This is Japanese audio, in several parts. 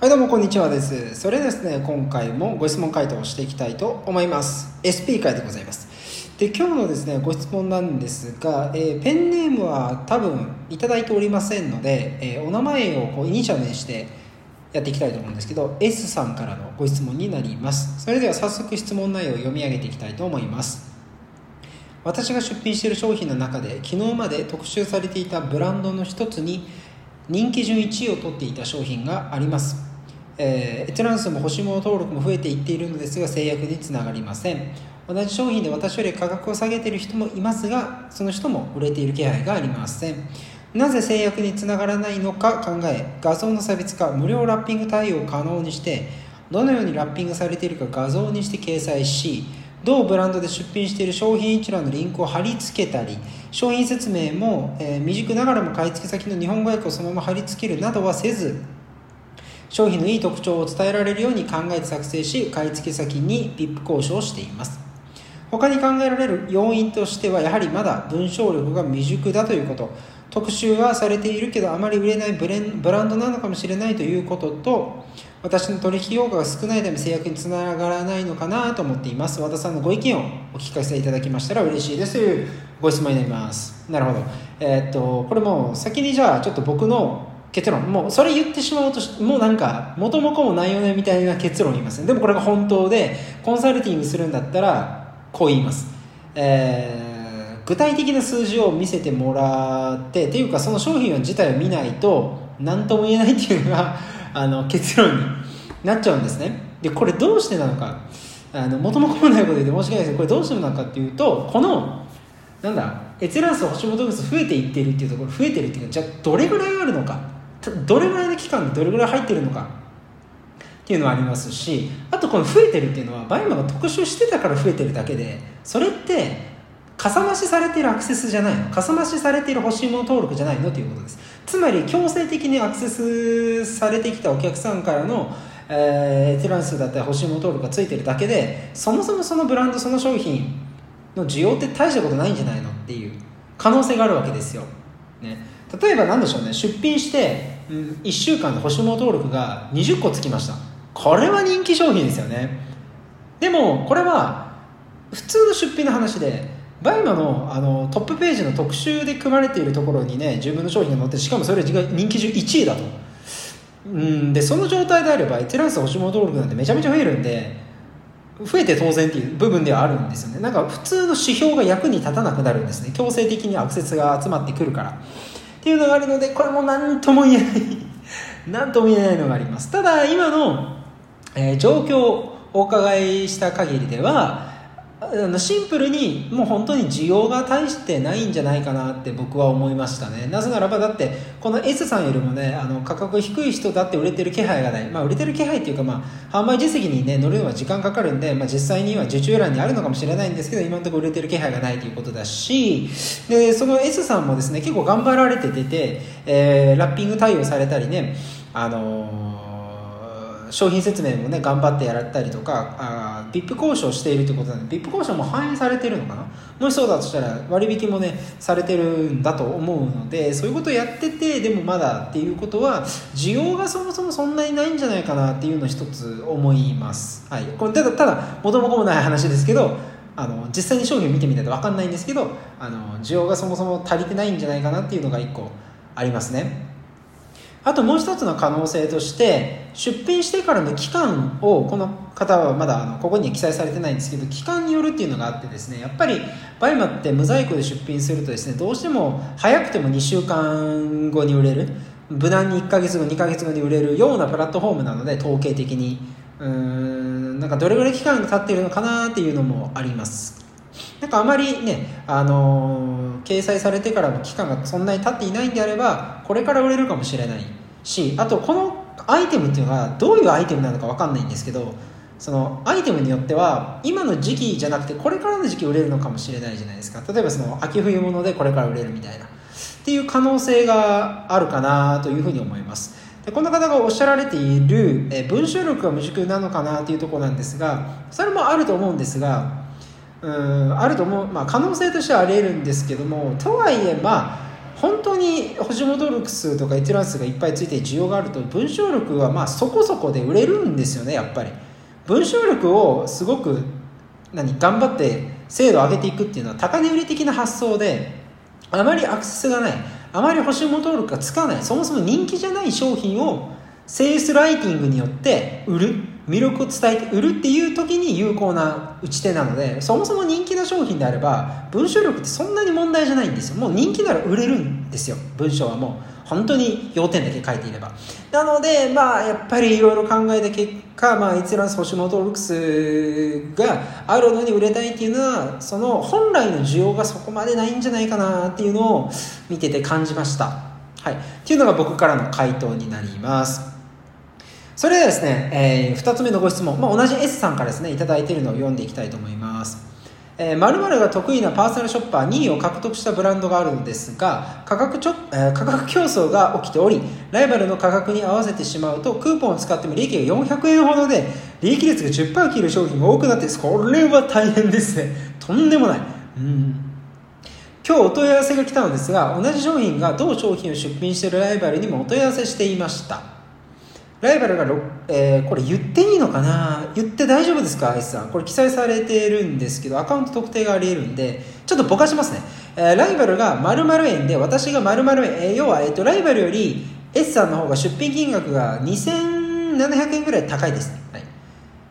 はい、どうもこんにちはです。それでですね、今回もご質問回答をしていきたいと思います。SP 回でございます。で、今日のですね、ご質問なんですが、ペンネームは多分いただいておりませんので、お名前をイニシャルにしてやっていきたいと思うんですけど、S さんからのご質問になります。それでは早速質問内容を読み上げていきたいと思います。私が出品している商品の中で昨日まで特集されていたブランドの一つに人気順1位を取っていた商品があります。閲覧数も星物登録も増えていっているのですが制約につながりません。同じ商品で私より価格を下げている人もいますが、その人も売れている気配がありません。なぜ制約につながらないのか考え、画像の差別化、無料ラッピング対応を可能にして、どのようにラッピングされているか画像にして掲載し、同ブランドで出品している商品一覧のリンクを貼り付けたり、商品説明も、未熟ながらも買い付け先の日本語訳をそのまま貼り付けるなどはせず、商品のいい特徴を伝えられるように考えて作成し、買い付け先に VIP 交渉をしています。他に考えられる要因としては、やはりまだ文章力が未熟だということ、特集はされているけどあまり売れないブランドなのかもしれないということと、私の取引評価が少ないため制約につながらないのかなと思っています。和田さんのご意見をお聞かせいただきましたら嬉しいですというご質問になります。なるほど。これもう先にじゃあちょっと僕の結論、もうそれ言ってしまうともうなんか元も子もないよねみたいな結論を言いますね。でもこれが本当でコンサルティングするんだったらこう言います。具体的な数字を見せてもらってっていうか、その商品自体を見ないと何とも言えないっていうのが結論になっちゃうんですね。でこれどうしてなのか、元も子もないことで申し訳ないですけど、これどうしてなのかっていうと、この閲覧数、星元数増えていっているっていうところ、増えてるっていうか、じゃあどれぐらいあるのか、どれぐらいの期間でどれぐらい入ってるのかっていうのはありますし、あとこの増えてるっていうのはバイマが特集してたから増えてるだけで、それってかさ増しされているアクセスじゃないの、かさ増しされている欲しいもの登録じゃないのということです。つまり強制的にアクセスされてきたお客さんからの閲覧数だったり欲しいもの登録がついてるだけで、そもそもそのブランド、その商品の需要って大したことないんじゃないのっていう可能性があるわけですよ、ね。例えば何でしょうね、出品して、1週間で星物登録が20個つきました。これは人気商品ですよね。でもこれは普通の出品の話で、バイマの、トップページの特集で組まれているところにね、自分の商品が載って、しかもそれが人気順1位だと、でその状態であれば閲覧数、星物登録なんてめちゃめちゃ増えるんで、増えて当然っていう部分ではあるんですよね。なんか普通の指標が役に立たなくなるんですね。強制的にアクセスが集まってくるからっていうのがあるので、これも何とも言えない何とも言えないのがあります。ただ今の、状況をお伺いした限りでは、シンプルにもう本当に需要が大してないんじゃないかなって僕は思いましたね。なぜならば、だってこの S さんよりもね、価格低い人だって売れてる気配がない、売れてる気配っていうか、販売実績にね乗るのは時間かかるんで、実際には受注欄にあるのかもしれないんですけど、今のところ売れてる気配がないということだし、でその S さんもですね結構頑張られて出て、ラッピング対応されたりね、商品説明もね頑張ってやられたりとか、VIP 交渉しているということなので VIP 交渉も反映されているのかな。もしそうだとしたら割引もねされてるんだと思うので、そういうことをやってて、でもまだっていうことは需要がそもそもそんなにないんじゃないかなっていうのを一つ思います。はい、これただ元も子もない話ですけど、実際に商品を見てみないと分かんないんですけど、需要がそもそも足りてないんじゃないかなっていうのが一個ありますね。あともう一つの可能性として、出品してからの期間を、この方はまだここには記載されてないんですけど、期間によるっていうのがあってですね、やっぱりバイマって無在庫で出品するとですね、どうしても早くても2週間後に売れる、無難に1ヶ月後2ヶ月後に売れるようなプラットフォームなので、統計的になんかどれぐらい期間が経っているのかなっていうのもあります。なんかあまりね、掲載されてからの期間がそんなに経っていないんであれば、これから売れるかもしれないし、あとこのアイテムっていうのがどういうアイテムなのか分かんないんですけど、そのアイテムによっては今の時期じゃなくてこれからの時期売れるのかもしれないじゃないですか。例えばその秋冬物でこれから売れるみたいなっていう可能性があるかなというふうに思います。でこの方がおっしゃられている、文章力が未熟なのかなというところなんですが、それもあると思うんですが、あると思う、可能性としてはあり得るんですけども、とはいえ本当に星戻録数とか閲覧数がいっぱいついて需要があると文章力はまあそこそこで売れるんですよね。やっぱり文章力をすごく頑張って精度を上げていくっていうのは高値売り的な発想で、あまりアクセスがない、あまり星登録がつかない、そもそも人気じゃない商品をセールスライティングによって売る、魅力を伝えて売るっていう時に有効な打ち手なので、そもそも人気な商品であれば文章力ってそんなに問題じゃないんですよ。もう人気なら売れるんですよ。文章はもう本当に要点だけ書いていれば。なのでやっぱりいろいろ考えた結果、閲覧数、星登録数があるのに売れたいっていうのは、その本来の需要がそこまでないんじゃないかなっていうのを見てて感じました。はい、っていうのが僕からの回答になります。それではですね、2つ目のご質問、同じ S さんからですねいただいているのを読んでいきたいと思います。〇〇が得意なパーソナルショッパー2位を獲得したブランドがあるのですが、価格競争が起きており、ライバルの価格に合わせてしまうとクーポンを使っても利益が400円ほどで利益率が 10% 切る商品が多くなって、これは大変ですね。とんでもない。今日お問い合わせが来たのですが、同じ商品が同商品を出品しているライバルにもお問い合わせしていました。ライバルが、これ言っていいのかな、言って大丈夫ですか S さん。これ記載されているんですけどアカウント特定があり得るんでちょっとぼかしますね。ライバルが〇〇円で私が〇〇円、要は、ライバルより S さんの方が出品金額が2700円ぐらい高いです、はい、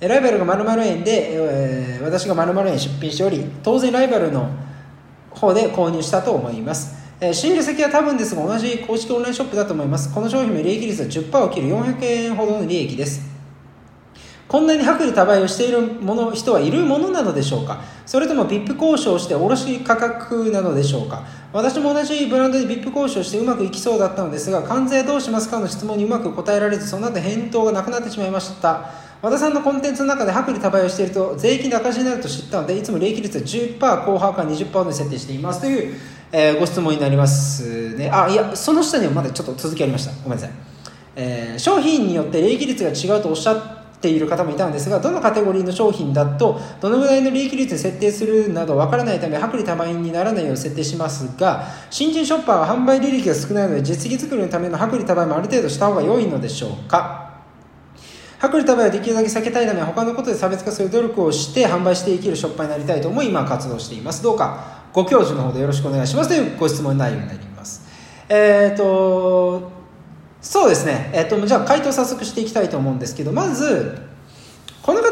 ライバルが〇〇円で、私が〇〇円出品しており、当然ライバルの方で購入したと思います。仕入れ先は多分ですが同じ公式オンラインショップだと思います。この商品の利益率は 10% を切る400円ほどの利益です。こんなに薄利多売をしている人はいるものなのでしょうか。それとも VIP 交渉をして卸価格なのでしょうか。私も同じブランドで VIP 交渉してうまくいきそうだったのですが、関税どうしますかの質問にうまく答えられず、その後返答がなくなってしまいました。和田さんのコンテンツの中で薄利多売をしていると税金で赤字になると知ったので、いつも利益率は 10% 後半から 20% で設定していますという、ご質問になりますね。いや、その下にもまだちょっと続きありました。ごめんなさい。商品によって利益率が違うとおっしゃっている方もいたんですが、どのカテゴリーの商品だとどのぐらいの利益率に設定するなどわからないため、薄利多売にならないよう設定しますが、新人ショッパーは販売利益が少ないので実績作りのための薄利多売もある程度した方が良いのでしょうか。薄利多売はできるだけ避けたいため、他のことで差別化する努力をして販売していけるショッパーになりたいと思い今活動しています。どうかご教授の方でよろしくお願いしますというご質問内容になります。そうですね、じゃあ回答早速していきたいと思うんですけど、まずこの方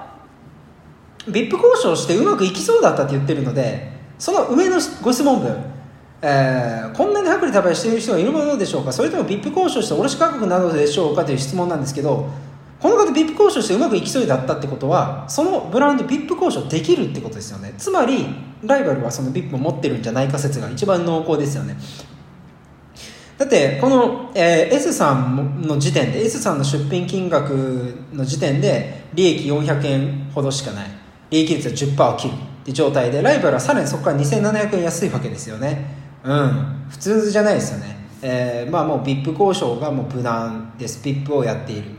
VIP 交渉してうまくいきそうだったって言ってるので、その上のご質問文、こんなに薄利多売している人がいるものでしょうか、それとも VIP 交渉して卸価格などでしょうかという質問なんですけど、この方 VIP 交渉してうまくいきそうだったってことは、そのブランド VIP 交渉できるってことですよね。つまりライバルはその VIP を持ってるんじゃないか説が一番濃厚ですよね。だってこの、S さんの時点で S さんの出品金額の時点で利益400円ほどしかない、利益率は 10% を切るって状態で、ライバルはさらにそこから2700円安いわけですよね。普通じゃないですよね。もう VIP 交渉がもう無難です。 VIP をやっている、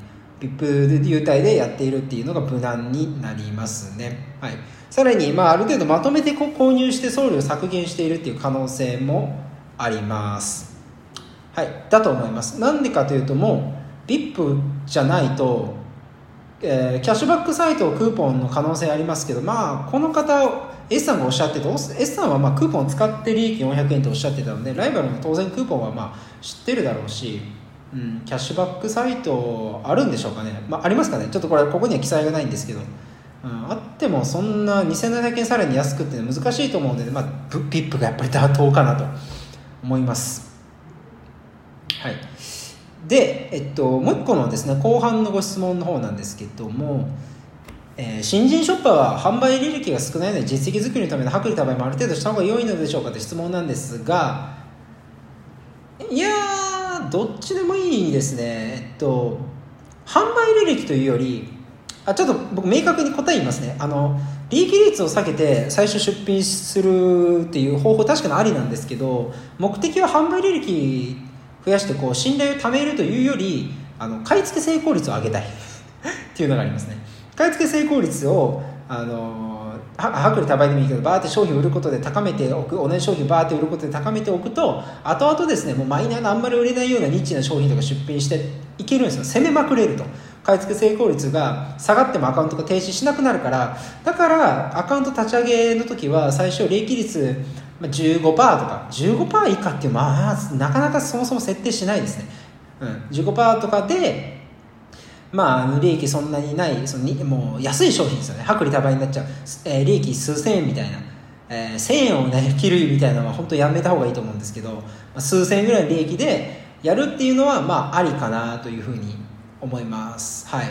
VIP 優待でやっているっていうのが無難になりますね。はい、さらに、ある程度まとめて購入して送料を削減しているっていう可能性もあります。はい、だと思います。なんでかというと、もう VIP じゃないと、キャッシュバックサイトクーポンの可能性ありますけど、この方 S さんがおっしゃってて、 S さんはクーポンを使って利益400円とおっしゃってたので、ライバルも当然クーポンは知ってるだろうし、キャッシュバックサイトあるんでしょうかね。ありますかね。ちょっとここには記載がないんですけど、あってもそんな2700円さらに安くって難しいと思うので、VIP がやっぱり妥当かなと思います。はい、で、もう一個のですね、後半のご質問の方なんですけども、新人ショッパーは販売履歴が少ないので実績作りのための薄利多売もある程度した方が良いのでしょうかという質問なんですが、いやー、どっちでもいいですね。販売履歴というより、ちょっと僕明確に答え言いますね。利益率を下げて最初出品するっていう方法確かにありなんですけど、目的は販売履歴増やして信頼を貯めるというより、買い付け成功率を上げたいっていうのがありますね。買い付け成功率を薄利多売でもいいけどバーって商品を売ることで高めておく、同じ商品をバーって売ることで高めておくと、後々ですね、もうマイナーなあんまり売れないようなニッチな商品とか出品していけるんですよ。攻めまくれると、買い付け成功率が下がってもアカウントが停止しなくなるから。だからアカウント立ち上げの時は最初利益率 15% とか 15% 以下っていう、まあなかなかそもそも設定しないですね。15% とかで利益そんなにない、もう安い商品ですよね。薄利多売になっちゃう、利益数千円みたいな、1000円をね切るみたいなのは本当やめた方がいいと思うんですけど、数千円ぐらいの利益でやるっていうのはありかなというふうに思います。はい。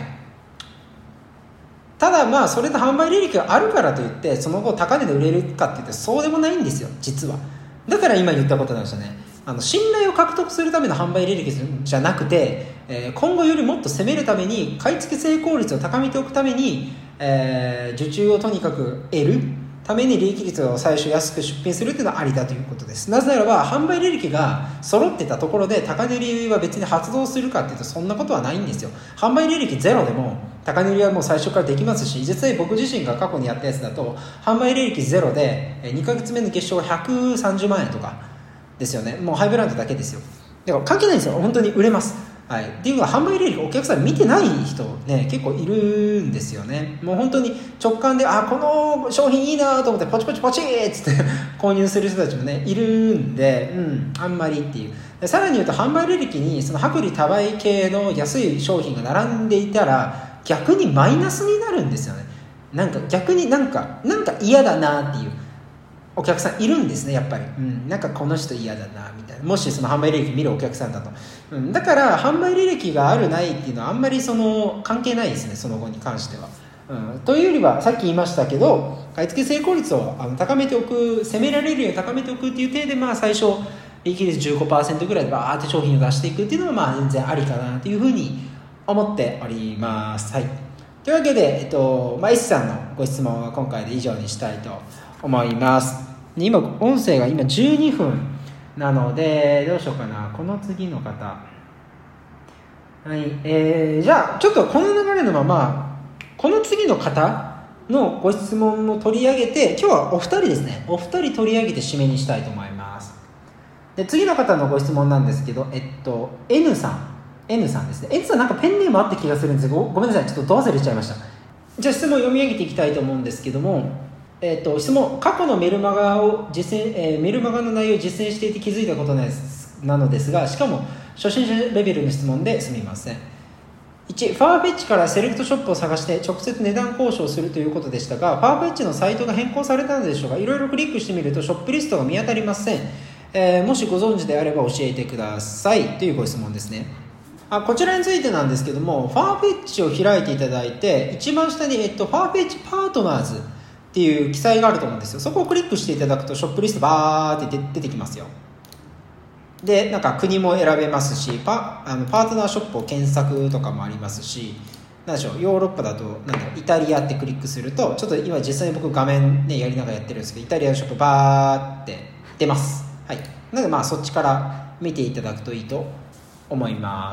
ただそれと販売履歴があるからといってその後高値で売れるかって言ってそうでもないんですよ、実は。だから今言ったことなんですよね。信頼を獲得するための販売履歴じゃなくて、今後よりもっと攻めるために買い付け成功率を高めておくために、受注をとにかく得るために利益率を最初安く出品するっていうのはありだということです。なぜならば販売履歴が揃ってたところで高値売りは別に発動するかっていうとそんなことはないんですよ。販売履歴ゼロでも高値売りはもう最初からできますし、実際僕自身が過去にやったやつだと販売履歴ゼロで2ヶ月目の月賞が130万円とかですよね。もうハイブランドだけですよ。だから関係ないんですよ、本当に売れます。はい、っていうのは販売履歴お客さん見てない人ね結構いるんですよね。もう本当に直感でこの商品いいなと思ってポチポチポチっつって購入する人たちもねいるんで、あんまりっていう。でさらに言うと販売履歴にその薄利多売系の安い商品が並んでいたら逆にマイナスになるんですよね。なんか逆になんか嫌だなっていうお客さんいるんですね、やっぱり。なんかこの人嫌だなみたいな、もしその販売履歴見るお客さんだと。だから販売履歴があるないっていうのはあんまり関係ないですね、その後に関しては。というよりはさっき言いましたけど買い付け成功率を高めておく、攻められるように高めておくっていう体で最初利益率 15% ぐらいでバーって商品を出していくっていうのは全然ありかなというふうに思っております。はい。というわけで、S さんのご質問は今回で以上にしたいと思います。今音声が今12分なのでどうしようかな。この次の方、はい、じゃあちょっとこの流れのままこの次の方のご質問を取り上げて、今日はお二人ですね、お二人取り上げて締めにしたいと思います。で次の方のご質問なんですけど、N さんですね。N さんなんかペンネームあった気がするんですけど ごめんなさい、ちょっとど忘れちゃいました。じゃあ質問を読み上げていきたいと思うんですけども、質問、過去のメルマガをメルマガの内容を実践していて気づいたことなのですが、しかも初心者レベルの質問ですみません。1、ファーフェッチからセレクトショップを探して直接値段交渉するということでしたが、ファーフェッチのサイトが変更されたのでしょうか。いろいろクリックしてみるとショップリストが見当たりません。もしご存知であれば教えてくださいというご質問ですね。こちらについてなんですけども、ファーフェッチを開いていただいて一番下に、ファーフェッチパートナーズっていう記載があると思うんですよ。そこをクリックしていただくとショップリストバーって出てきますよ。でなんか国も選べますし、パートナーショップを検索とかもありますし、なんでしょう、ヨーロッパだとイタリアってクリックすると、ちょっと今実際に僕画面ねやりながらやってるんですけど、イタリアのショップバーって出ます。はい。なのでそっちから見ていただくといいと思います。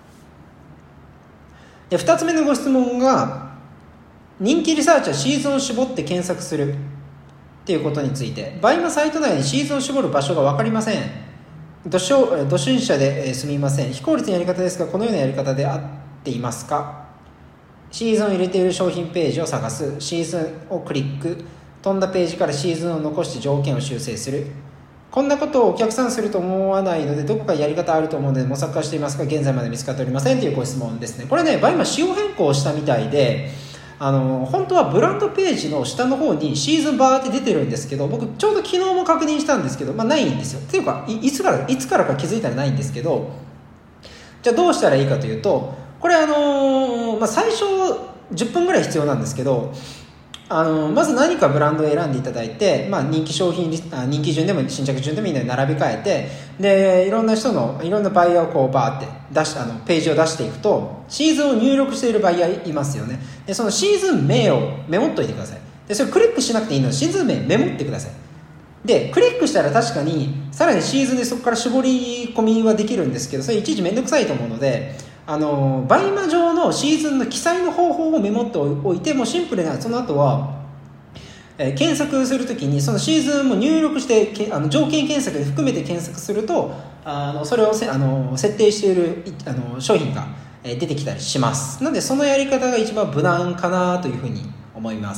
で2つ目のご質問が、人気リサーチはシーズンを絞って検索するっていうことについて、バイマサイト内にシーズンを絞る場所が分かりません。初心者ですみません。非効率なやり方ですが、このようなやり方で合っていますか。シーズンを入れている商品ページを探す、シーズンをクリック、飛んだページからシーズンを残して条件を修正する。こんなことをお客さんすると思わないので、どこかやり方あると思うので模索化していますが、現在まで見つかっておりませんというご質問ですね。これね、バイマ仕様変更したみたいで、本当はブランドページの下の方にシーズンバーって出てるんですけど、僕ちょうど昨日も確認したんですけど、ないんですよ。っていうかいつからか気づいたらないんですけど、じゃあどうしたらいいかというと、これ最初10分ぐらい必要なんですけど、まず何かブランドを選んでいただいて、人気商品人気順でも新着順でもいいので並び替えて、でいろんなバイヤーをこうバーってページを出していくと、シーズンを入力しているバイヤーいますよね。でそのシーズン名をメモっといてください。でそれクリックしなくていいのでシーズン名メモってください。でクリックしたら確かにさらにシーズンでそこから絞り込みはできるんですけど、それいちいちめんどくさいと思うので、バイマ上のシーズンの記載の方法をメモっておいて、もうシンプルなその後は検索するときにそのシーズンも入力して条件検索で含めて検索するとそれを設定している商品が出てきたりします。なのでそのやり方が一番無難かなというふうに思います。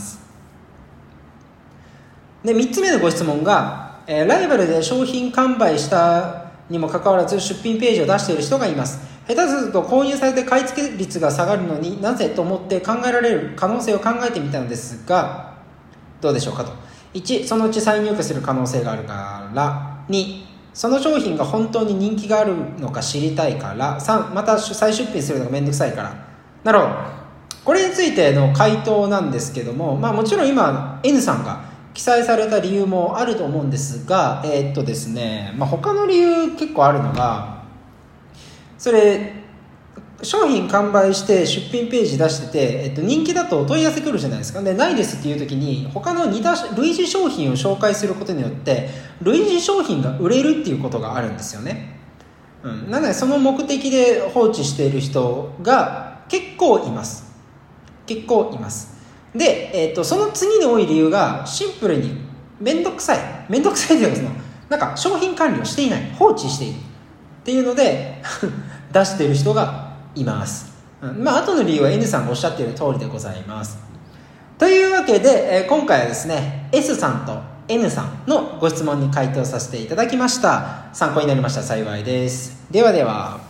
で3つ目のご質問が、ライバルで商品完売したにもかかわらず出品ページを出している人がいます。下手すると購入されて買い付け率が下がるのになぜと思って考えられる可能性を考えてみたのですがどうでしょうかと。1、そのうち再入荷する可能性があるから。2、その商品が本当に人気があるのか知りたいから。3、また再出品するのがめんどくさいから。なるほど。これについての回答なんですけども、もちろん今 N さんが記載された理由もあると思うんですが、ですね、他の理由結構あるのが、それ商品完売して出品ページ出してて、人気だと問い合わせ来るじゃないですか。でないですっていう時に他の類似商品を紹介することによって類似商品が売れるっていうことがあるんですよね。なのでその目的で放置している人が結構います。で、その次に多い理由がシンプルにめんどくさいというか商品管理をしていない、放置しているっていうので出している人がいます。後の理由は N さんがおっしゃっている通りでございます。というわけで、今回はですね S さんと N さんのご質問に回答させていただきました。参考になりましたら幸いです。ではでは。